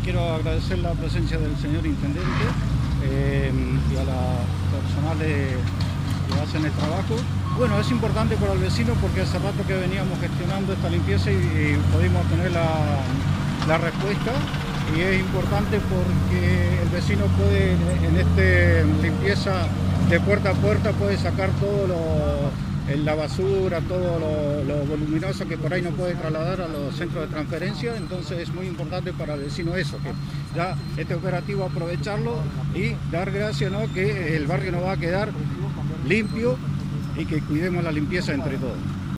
quiero agradecer la presencia del señor Intendente y a la personales que hacen el trabajo. Bueno, es importante para el vecino porque hace rato que veníamos gestionando esta limpieza y pudimos tener la respuesta. Y es importante porque el vecino puede, en esta limpieza de puerta a puerta, puede sacar todo la basura, todo lo voluminoso que por ahí no puede trasladar a los centros de transferencia. Entonces es muy importante para el vecino eso, que ya este operativo aprovecharlo y dar gracias, ¿no?, que el barrio no va a quedar limpio y que cuidemos la limpieza entre todos.